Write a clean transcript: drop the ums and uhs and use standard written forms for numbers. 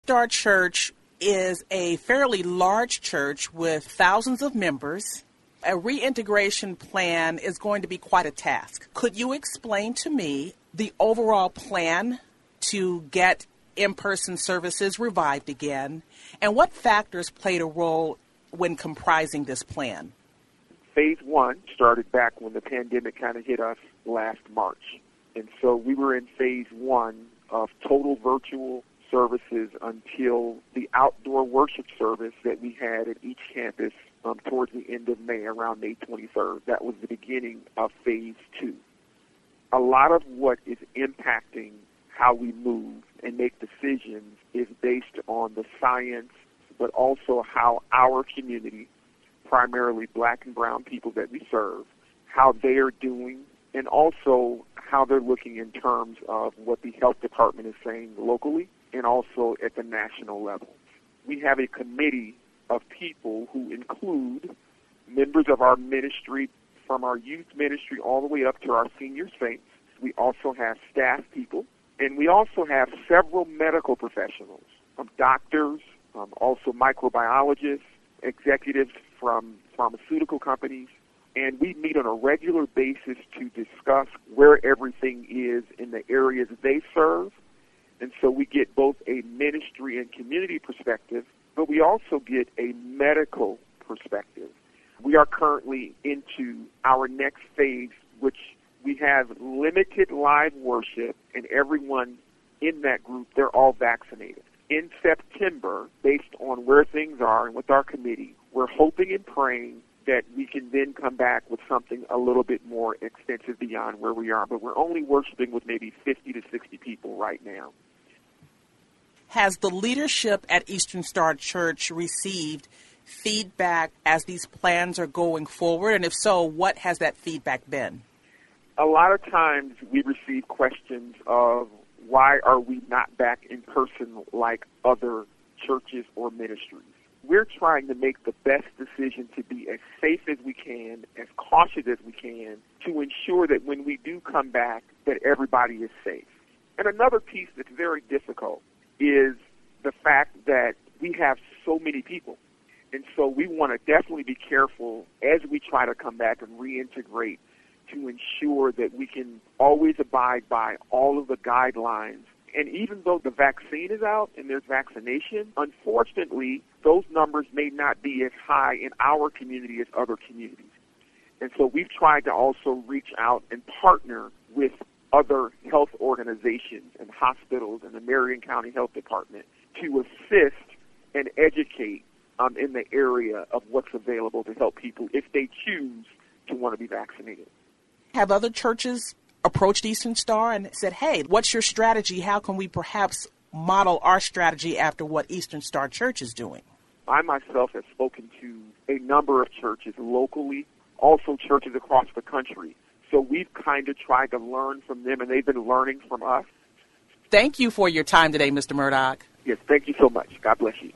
Star Church is a fairly large church with thousands of members. A reintegration plan is going to be quite a task. Could you explain to me the overall plan to get in-person services revived again, and what factors played a role when comprising this plan? Phase one started back when the pandemic kind of hit us last March. And so we were in phase one of total virtual services until the outdoor worship service that we had at each campus towards the end of May, around May 23rd. That was the beginning of phase two. A lot of what is impacting how we move and make decisions is based on the science, but also how our community, primarily black and brown people that we serve, how they are doing, and also how they're looking in terms of what the health department is saying locally and also at the national level. We have a committee of people who include members of our ministry, from our youth ministry all the way up to our senior saints. We also have staff people, and we also have several medical professionals, doctors, also microbiologists, executives from pharmaceutical companies, and we meet on a regular basis to discuss where everything is in the areas they serve. And so we get both a ministry and community perspective, but we also get a medical perspective. We are currently into our next phase, which we have limited live worship, and everyone in that group, they're all vaccinated. In September, based on where things are and with our committee, we're hoping and praying that we can then come back with something a little bit more extensive beyond where we are. But we're only worshiping with maybe 50 to 60 people right now. Has the leadership at Eastern Star Church received feedback as these plans are going forward? And if so, what has that feedback been? A lot of times we receive questions of why are we not back in person like other churches or ministries? We're trying to make the best decision to be as safe as we can, as cautious as we can, to ensure that when we do come back, that everybody is safe. And another piece that's very difficult is the fact that we have so many people. And so we want to definitely be careful as we try to come back and reintegrate to ensure that we can always abide by all of the guidelines. And even though the vaccine is out and there's vaccination, unfortunately, those numbers may not be as high in our community as other communities. And so we've tried to also reach out and partner with other health organizations and hospitals and the Marion County Health Department to assist and educate in the area of what's available to help people if they choose to want to be vaccinated. Have other churches approached Eastern Star and said, hey, what's your strategy? How can we perhaps model our strategy after what Eastern Star Church is doing? I myself have spoken to a number of churches locally, also churches across the country. So we've kind of tried to learn from them, and they've been learning from us. Thank you for your time today, Mr. Murdock. Yes, thank you so much. God bless you.